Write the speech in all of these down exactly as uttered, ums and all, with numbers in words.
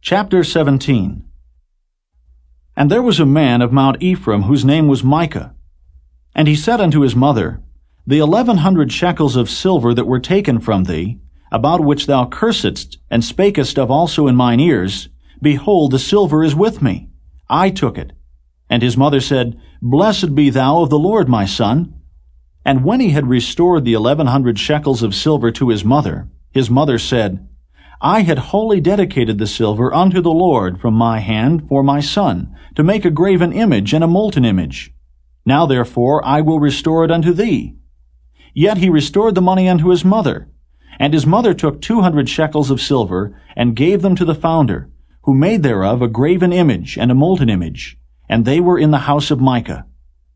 Chapter seventeen. And there was a man of Mount Ephraim whose name was Micah. And he said unto his mother, The eleven hundred shekels of silver that were taken from thee, about which thou cursedst, and spakest of also in mine ears, behold, the silver is with me. I took it. And his mother said, Blessed be thou of the Lord, my son. And when he had restored the eleven hundred shekels of silver to his mother, his mother said, I had wholly dedicated the silver unto the Lord from my hand for my son, to make a graven image and a molten image. Now therefore I will restore it unto thee. Yet he restored the money unto his mother. And his mother took two hundred shekels of silver, and gave them to the founder, who made thereof a graven image and a molten image, and they were in the house of Micah.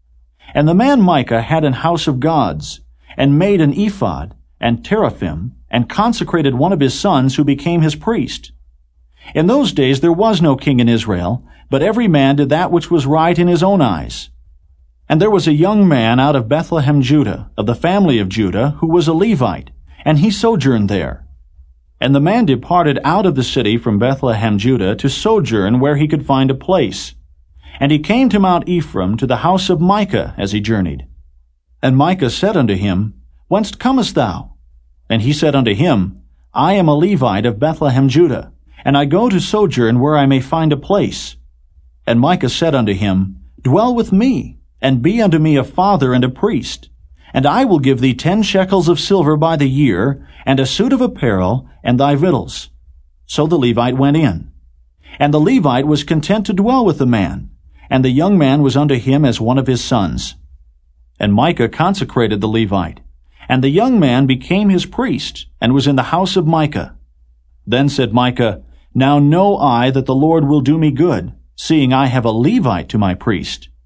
And the man Micah had an house of gods, and made an ephod, and teraphim, and consecrated one of his sons who became his priest. In those days there was no king in Israel, but every man did that which was right in his own eyes. And there was a young man out of Bethlehem, Judah, of the family of Judah, who was a Levite, and he sojourned there. And the man departed out of the city from Bethlehem, Judah, to sojourn where he could find a place. And he came to Mount Ephraim, to the house of Micah, as he journeyed. And Micah said unto him, Whence comest thou? And he said unto him, I am a Levite of Bethlehem, Judah, and I go to sojourn where I may find a place. And Micah said unto him, Dwell with me, and be unto me a father and a priest, and I will give thee ten shekels of silver by the year, and a suit of apparel, and thy victuals. So the Levite went in. And the Levite was content to dwell with the man, and the young man was unto him as one of his sons. And Micah consecrated the Levite, and the young man became his priest, and was in the house of Micah. Then said Micah, Now know I that the Lord will do me good, seeing I have a Levite to my priest.